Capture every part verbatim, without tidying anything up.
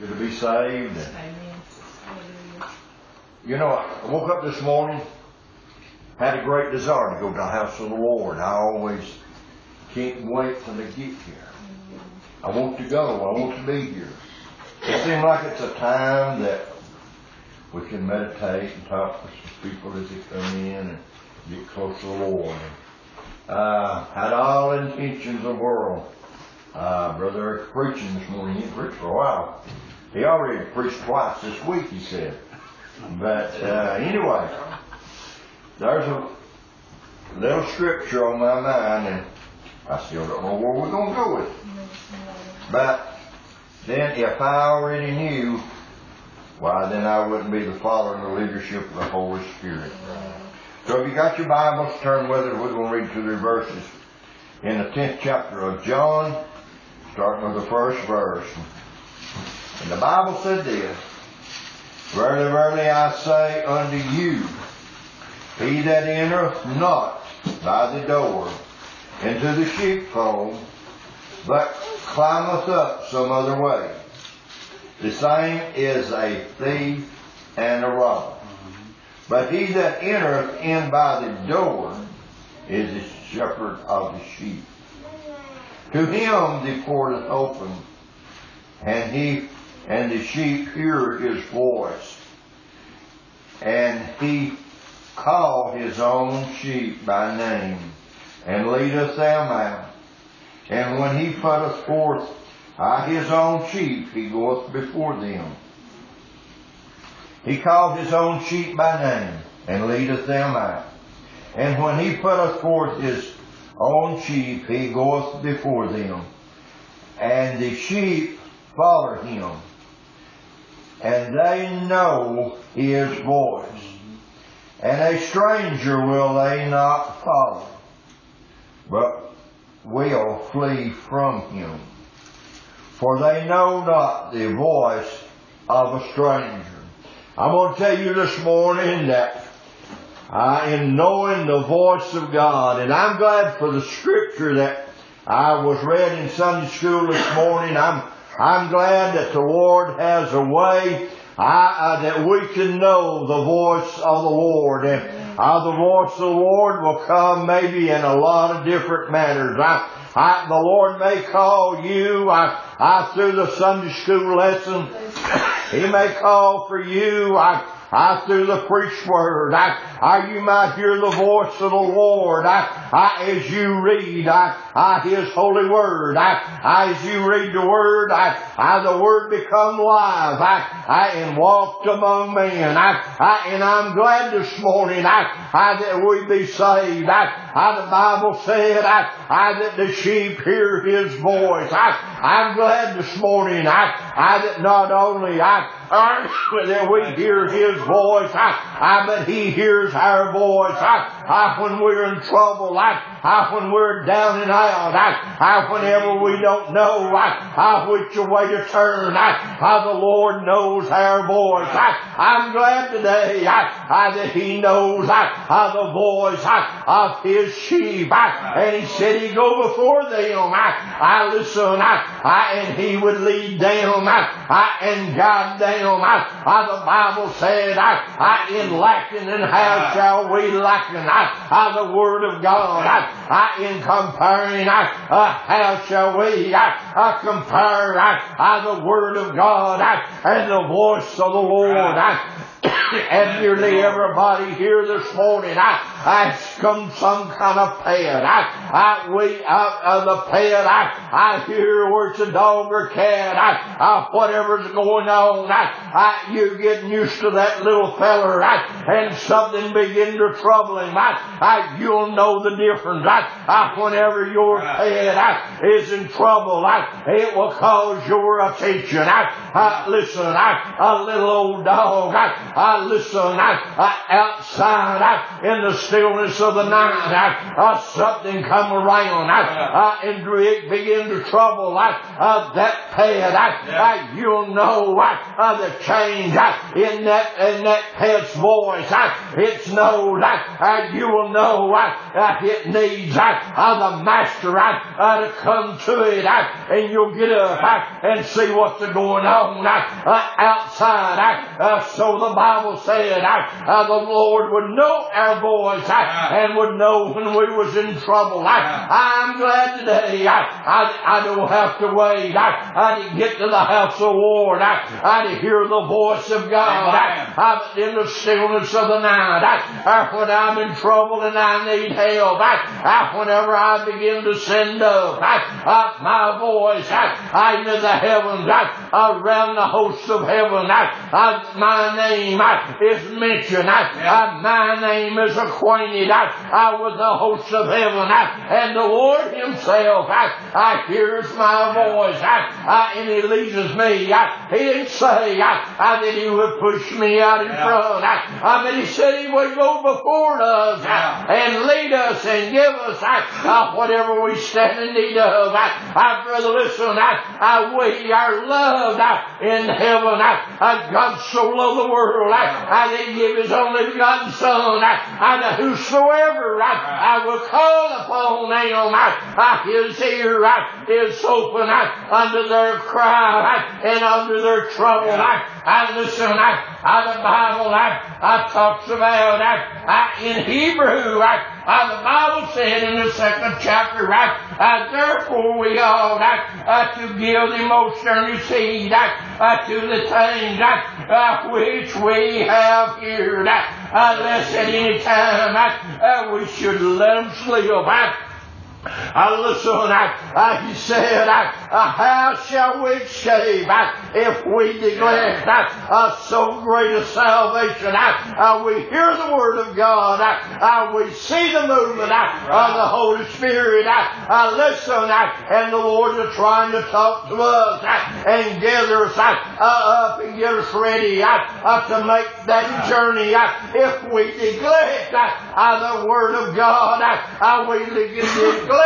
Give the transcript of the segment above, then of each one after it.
to be saved. And, Amen. you know, I woke up this morning, had a great desire to go to the house of the Lord. I always can't wait till they get here. I want to go. I want to be here. It seems like it's a time that we can meditate and talk with some people as they come in and get close to the Lord. Uh, had all intentions of the world. Uh, Brother Eric preaching this morning. He preached for a while. He already preached twice this week, he said. But uh, anyway, there's a little scripture on my mind, and I still don't know where we're going to go with it. But then if I already knew, why then I wouldn't be the father and the leadership of the Holy Spirit. So if you got your Bibles, turn with it. We're going to read two the verses in the tenth chapter of John, starting with the first verse. And the Bible said this, Verily, verily, I say unto you, he that entereth not by the door into the sheepfold, but climbeth up some other way, the same is a thief and a robber. But he that entereth in by the door is the shepherd of the sheep. To him the portal is open, and he and the sheep hear his voice, and he calleth his own sheep by name, and leadeth them out. And when he putteth forth uh, his own sheep, he goeth before them. He calleth his own sheep by name, and leadeth them out. And when he putteth forth his own sheep, he goeth before them. And the sheep follow him, and they know his voice. And a stranger will they not follow, but will flee from him. For they know not the voice of a stranger. I'm going to tell you this morning that I am knowing the voice of God. And I'm glad for the scripture that I was read in Sunday school this morning. I'm, I'm glad that the Lord has a way I, uh, that we can know the voice of the Lord. And uh, the voice of the Lord will come maybe in a lot of different manners. I, I, the Lord may call you I, I, through the Sunday school lesson. He may call for you I, I, through the preached word. I, I, you might hear the voice of the Lord I, I, as you read I, I, His holy word. I, I, as you read the word, I, I, the word become live I, I, and walked among men. I, I, and I'm glad this morning I, I, that we be saved. I, I, the Bible said I, I, that the sheep hear His voice. I, I'm glad this morning I, I, that not only I, I that we hear His voice, I, I, but He hears our voice. I, I, when we're in trouble, I, I, when we're down and out, I, I, whenever we don't know, I, I, which way to turn, I, I, the Lord knows our voice. I, I'm glad today, I, I, that He knows, I, I, the voice, I, of His sheep. I, and He said He'd go before them. I, I listen, I, I, and He would lead them, I, I, and guide them. I, I, the Bible said, I, I, in lacking, and how shall we lacken? I, I, the Word of God, I, I, in comparing, I, uh, how shall we, I, I compare, I, I, the Word of God, I, and the voice of the Lord, I, and nearly everybody here this morning, I, I come some kind of pet. I, I, we, uh, uh, the pet, I, I hear where it's a dog or cat. I, I, whatever's going on, I, I, you're getting used to that little feller, I, and something begin to trouble him. I, I, you'll know the difference. I, I, whenever your pet, I, is in trouble, I, it will cause your attention. I, I, listen, I, a little old dog, I, I listen, I, I outside, I, in the stillness of the night, I, uh, something come around I, uh, and it begin to trouble I, uh, that pet. I, uh, you'll know I, uh, the change I, in that in that pet's voice. I, it's knows I, uh, you will know I, uh, it needs I, uh, the master I, uh, to come to it. I, and you'll get up I, and see what's going on I, uh, outside. I, uh, so the Bible said I, uh, the Lord would know our voice I, and would know when we was in trouble. I, I'm glad today I, I, I don't have to wait. I, I didn't get to the house of the Lord. I, I to hear the voice of God. I, I'm in the stillness of the night. I, I, when I'm in trouble and I need help. I, I, whenever I begin to send up, I, I, my voice, I, I'm in the heavens. I, around the hosts of heaven. I, I, my name I, is mentioned. I, I, my name is acquainted I, I, with the hosts of heaven. I, and the Lord Himself, I, I hears my voice. I, I, and He leads me. I, he didn't say I, I, that He would push me out in Yeah. front. I, I, but He said He would go before us Yeah. I, and lead us and give us I, I, whatever we stand in need of. I, I brother, listen, I, I, we are loved I, in heaven. I, I, God so loved the world. I, I didn't give His only begotten Son. I, I, that whosoever I, I will call upon Him, I, I, His ear I, is open I, under their cry I, and under their trouble. I, I listen. I, I, the Bible I, I talks about I, I, in Hebrew. I, I, the Bible said in the second chapter, I, I, therefore we ought I, I, to give the most earnest heed I, I, to the things I, uh, which we have heard. I, I, lest at any time I, uh, we should let them slip. I, I listen, I, I, he said, I, uh, how shall we escape I, if we neglect I, uh, so great a salvation? I, uh, we hear the Word of God. I, uh, we see the movement I, of the Holy Spirit. I, uh, listen, I, and the Lord is trying to talk to us I, and gather us I, uh, up and get us ready I, uh, to make that journey. I, if we neglect I, uh, the Word of God, I, uh, we neglect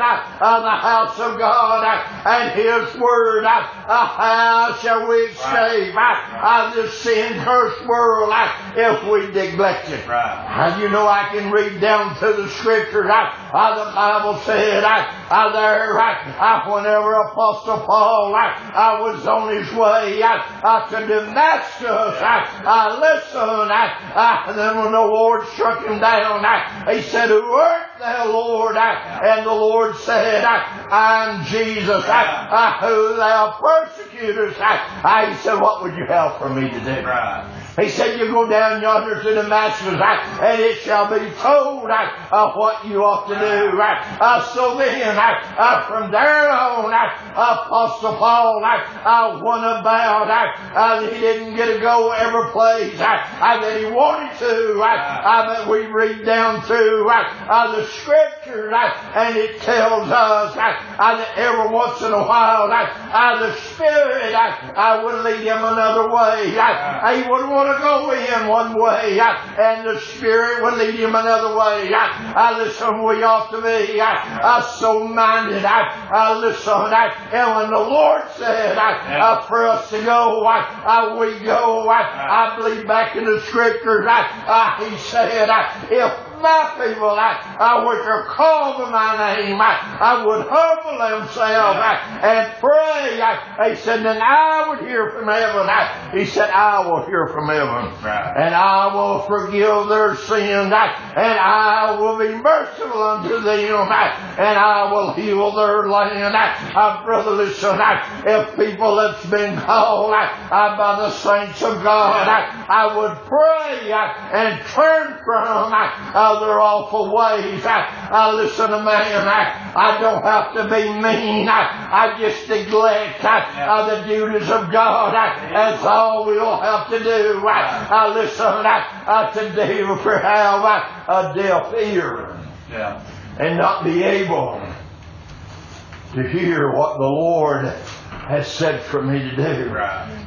Uh, the house of God uh, and His Word. Uh, uh, how shall we escape uh, uh, this sin-cursed world uh, if we neglect it? Right. Uh, you know, I can read down to the Scriptures. Uh, uh, the Bible said uh, uh, there, uh, uh, whenever Apostle Paul uh, uh, was on his way uh, uh, to Damascus, uh, uh, listen, uh, uh, and then when the Lord struck him down, uh, he said, "Who art thou, Lord?" Uh, and the Lord said, I, I'm Jesus, I, I, who thou persecutest. I, I, he said, what would you have for me to do? Right. He said, you go down yonder to Damascus, I, and it shall be told I, uh, what you ought to do. I, uh, so then, I, uh, from there on, I, Apostle Paul I, I went about. I, uh, he didn't get to go every place I, I, that he wanted to. I, I, but we read down through I, uh, the Scriptures, I, and it tells us I, I, that every once in a while I, I, the Spirit I, I would lead him another way. I, he would want to go in one way, I, and the Spirit would lead him another way. I, I listen, we ought to be I, I, so minded. I, I listen, I, and when the Lord said I, I, for us to go, I, I, we go. I, I believe back in the Scriptures, I, I, He said, I, if my people, I, I which are called by my name, I, I would humble themselves I, and pray. I, he said, then I would hear from heaven. I, he said, I will hear from heaven. Right. And I will forgive their sins. I, and I will be merciful unto them. I, and I will heal their land. I, I, brother, listen, I, if people that's been called I, I, by the saints of God, I, I would pray I, and turn from I, uh, their awful ways. I, I listen to man. I, I don't have to be mean. I, I just neglect I, uh, the duties of God. I, that's all we'll have to do. I, I listen I, uh, to deal for have I, a deaf ear Yeah. and not be able to hear what the Lord has said for me to do. Right.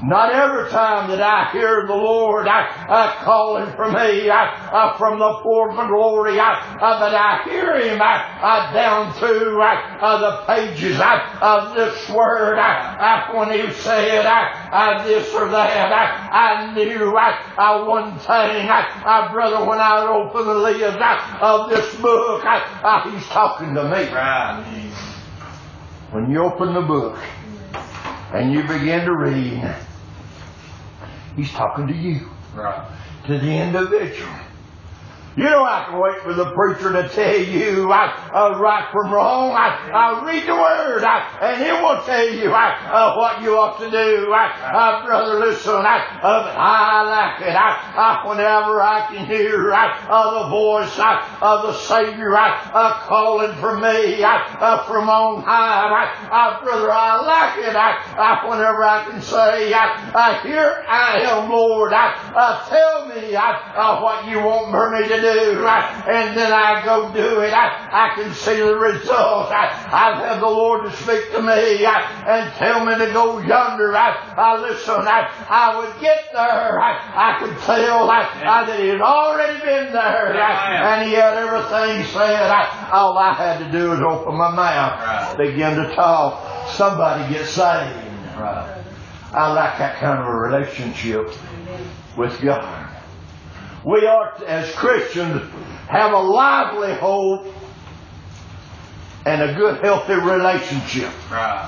Not every time that I hear the Lord I, I calling for me I, I, from the port of glory, I, I, but I hear Him I, I, down through I, I, the pages I, of this Word. I, I, when He said I, I, this or that, I, I knew I, I, one thing, I, I, brother, when I open the lids I, of this book, I, I, He's talking to me. Right. When you open the book and you begin to read, He's talking to you. Right. To the individual. You don't have to wait for the preacher to tell you I, uh, right from wrong. I, I read the Word I, and He will tell you I, uh, what you ought to do. I, uh, brother, listen, I, uh, I like it. I, I, whenever I can hear I, uh, the voice I, of the Savior I, uh, calling for me I, uh, from on high. I, uh, brother, I like it. I, I, whenever I can say, I, uh, here I am, Lord. I, uh, tell me I, uh, what you want for me to do. Do, I, and then I go do it. I, I can see the results. I, I've had the Lord to speak to me I, and tell me to go yonder. I, I listen. I, I would get there. I, I could tell I, I, that He had already been there, I, and He had everything said. I, all I had to do was open my mouth, begin to talk. Somebody get saved. I like that kind of a relationship with God. We ought to, as Christians, have a lively hope and a good, healthy relationship. Right.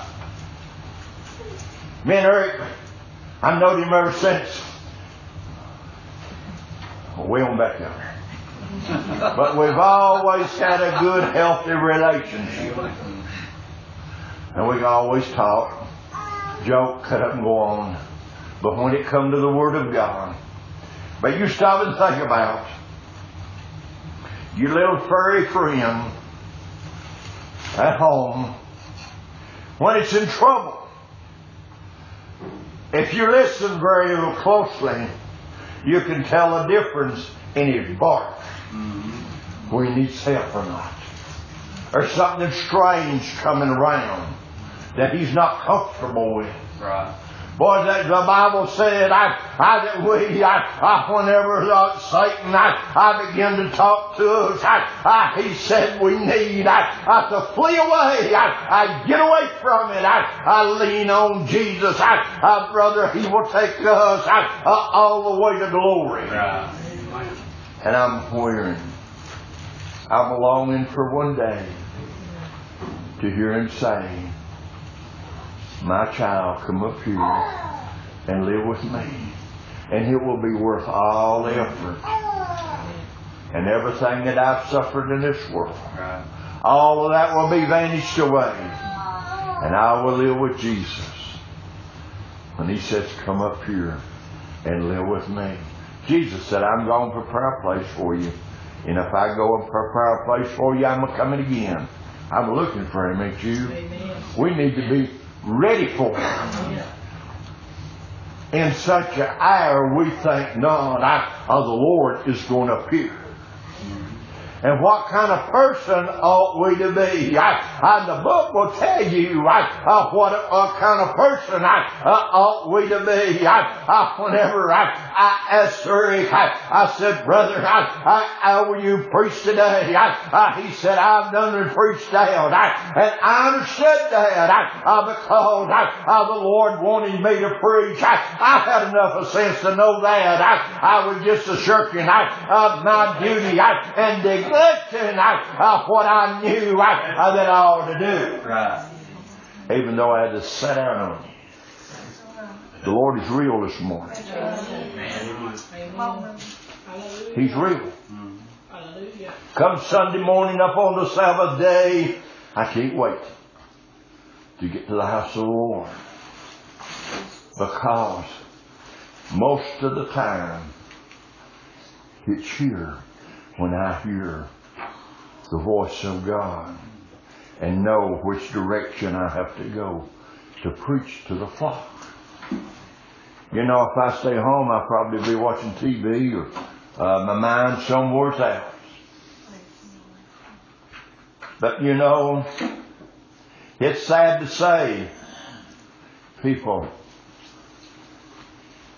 Me and Eric, I've known him ever since. Way on back there. But we've always had a good, healthy relationship. And we can always talk, joke, cut up and go on. But when it comes to the Word of God, but you stop and think about your little furry friend at home when it's in trouble. If you listen very closely, you can tell a difference in his bark, mm-hmm. where he needs help or not. There's something strange coming around that he's not comfortable with. Right. Boy, that the Bible said, I, I that we, I, I whenever uh, Satan, I, I begin to talk to us, I, I, he said we need, I, I to flee away, I, I get away from it, I, I lean on Jesus, I, I brother, He will take us I, uh, all the way to glory. Right. And I'm wearing, I'm longing for one day to hear Him say, my child, come up here and live with me. And it will be worth all the effort and everything that I've suffered in this world. Right. All of that will be vanished away. And I will live with Jesus. When He says, come up here and live with me. Jesus said, I'm going to prepare a place for you. And if I go and prepare a place for you, I'm coming again. I'm looking for Him, ain't you? Amen. We need to be ready for Him. In such an hour, we think not of the Lord is going to appear. And what kind of person ought we to be? I, I, the book will tell you I, uh, what uh, kind of person I, uh, ought we to be. I, I, whenever I, I asked Eric, I, I said, brother, I, I, how will you preach today? I, I, he said, I've done and preached out. I, and I understood that I, uh, because I, uh, the Lord wanted me to preach. I, I had enough of sense to know that. I, I was just a shirking I, of my duty I, and neglecting I, uh, what I knew I, uh, that I ought to do. Right. Even though I had to sit down on it. The Lord is real this morning. He's real. Come Sunday morning up on the Sabbath day, I can't wait to get to the house of the Lord. Because most of the time, it's here when I hear the voice of God and know which direction I have to go to preach to the flock. You know, if I stay home, I'll probably be watching T V or uh, my mind somewhere else. But you know, it's sad to say, people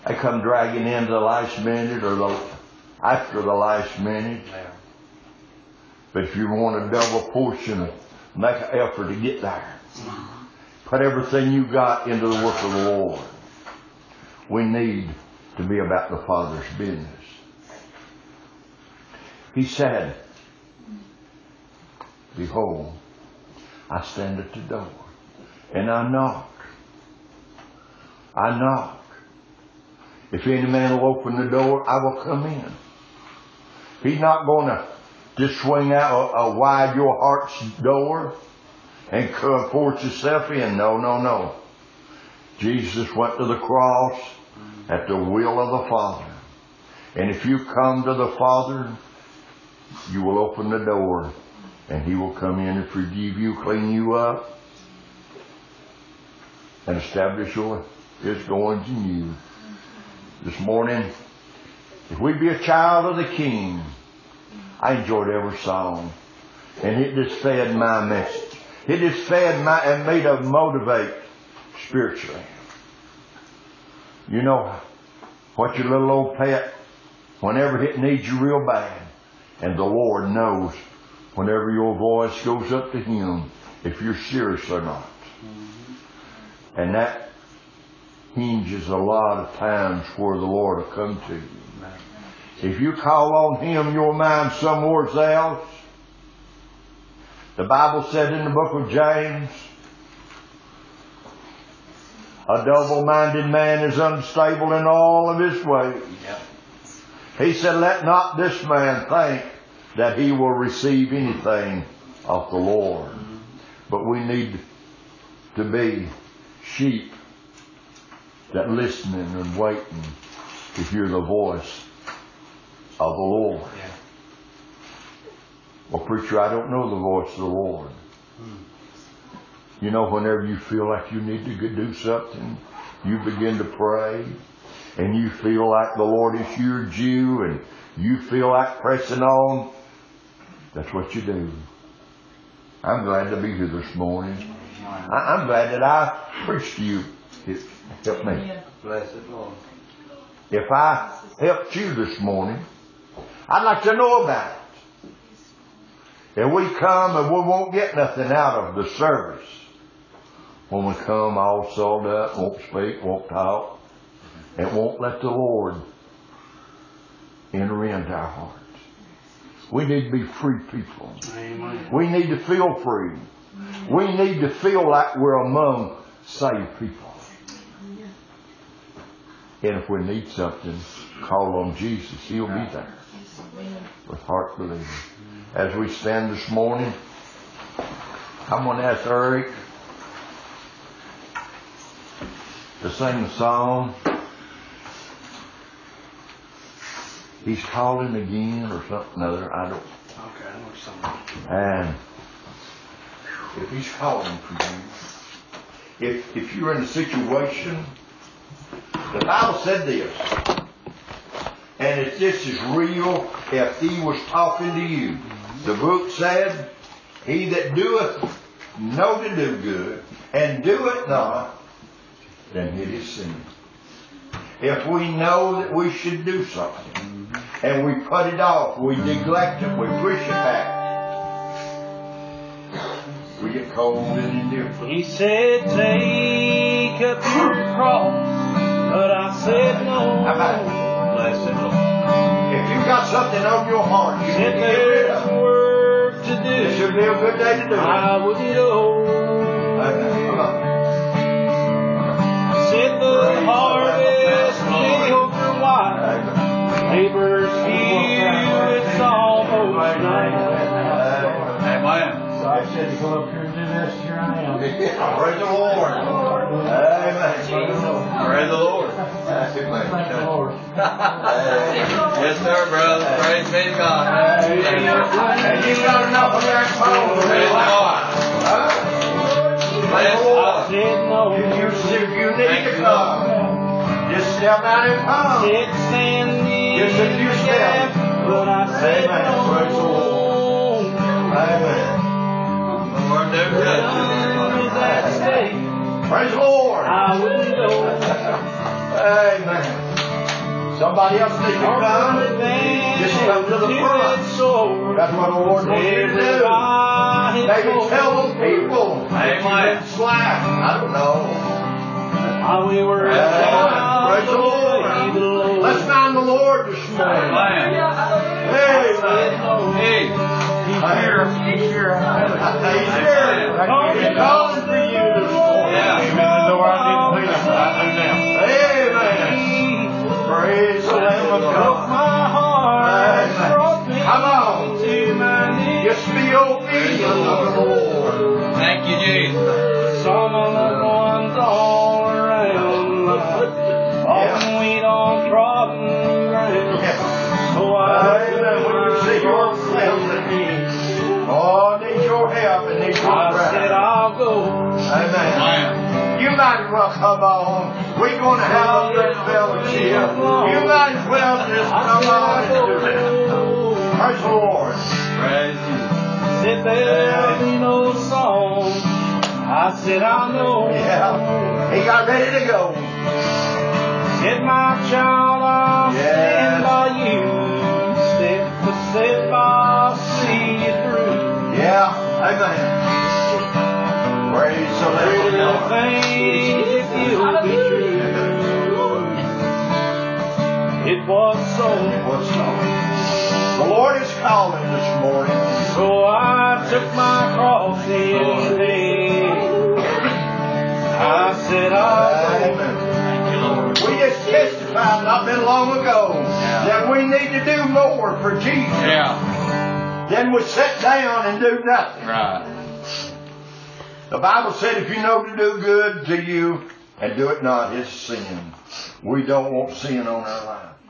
They come dragging into the last minute or the after the last minute. But if you want a double portion, make an effort to get there. Put everything you got into the work of the Lord. We need to be about the Father's business. He said, behold, I stand at the door and I knock. I knock. If any man will open the door, I will come in. He's not going to just swing out a, a wide your heart's door and come force himself in. No, no, no. Jesus went to the cross at the will of the Father. And if you come to the Father, you will open the door and He will come in and forgive you, clean you up, and establish your His goings in you. This morning, if we be a child of the King, I enjoyed every song. And it just fed my message. It just fed my, and made us motivate spiritually. You know, what your little old pet, whenever it needs you real bad, and the Lord knows whenever your voice goes up to Him, if you're serious or not. Mm-hmm. And that hinges a lot of times where the Lord will come to you. If you call on Him, your mind somewhere else. The Bible said in the book of James, a double-minded man is unstable in all of his ways. Yep. He said, let not this man think that he will receive anything of the Lord. Mm-hmm. But we need to be sheep that listening and waiting to hear the voice of the Lord. Yeah. Well, preacher, I don't know the voice of the Lord. Hmm. You know, whenever you feel like you need to do something, you begin to pray, and you feel like the Lord has heard you, and you feel like pressing on. That's what you do. I'm glad to be here this morning. I, I'm glad that I preached to you. It helped me. Blessed Lord. If I helped you this morning, I'd like to know about it. If we come and we won't get nothing out of the service, when we come all sold up, won't speak, won't talk, and won't let the Lord enter into our hearts. We need to be free people. Amen. We need to feel free. We need to feel like we're among saved people. And if we need something, call on Jesus. He'll be there with heart believing. As we stand this morning, I'm going to ask Eric to sing the song. He's calling again or something other. I don't. Okay, I know something. And if He's calling for you, if if you're in a situation, the Bible said this, and if this is real, if He was talking to you, the book said, he that doeth know to do good, and doeth not, then it is sin. If we know that we should do something, and we put it off, we neglect it, we push it back, we get cold and indifferent. He said, take up your cross, but I said no. How about it? Blessed Lord. If you've got something on your heart, you said need to get rid of it. Work to do. This would be a good day to do it. I would go. Okay, come on. Said the harvest may over wide, laborers few, it's almost night. Amen. So I said to go up here and do this, here I am. Praise the Lord. Amen. Praise the Lord. Thank the Lord. Yes, sir, brother. Praise be to God. And you got enough of that phone. Praise the Lord. Praise the Lord. If you, if you need to come, just step out and come. Just a few steps. Amen. Praise the Lord. Amen. Lord, they're good. Praise the Lord. I will go. Amen. Somebody else needs to come. Just come to the front. That's what the Lord wants you to do. Maybe tell them people that you've been slack. I don't know. While we were Uh, praise the Lord. Let's find the Lord this morning. Amen. Hey, Hey, he's here. He's here. He's here. He's calling for you this morning. Yeah. Amen. The door I didn't clean up. I do now. Amen. Praise the Lamb of God. my heart, brought me Come on. to my knees. Just be obedient to the Lord. Thank you, Jesus. Some of the ones all around, often we don't trodden ground. So I Amen. When you see yourself in need, oh, need your help and need your I said prayer. I'll go. Amen. Amen. You might as well come on. We're going to have a good fellowship. You might as well just come on and do it. Praise the Lord. Praise you. Said there'll be no song. I said I know. Yeah. He got ready to go. Said my child, I'll Yes. stand by you. Step for step, I'll see you through. Yeah. Amen. Praise the Lamb of God. Things if you'll be true. It was so. What's up? The Lord is calling this morning. So I took my cross in vain. I said I'll go. Amen. We just testified not been long ago that we need to do more for Jesus Yeah. than we sit down and do nothing. Right. The Bible said if you know to do good to you and do it not, it's sin. We don't want sin on our life.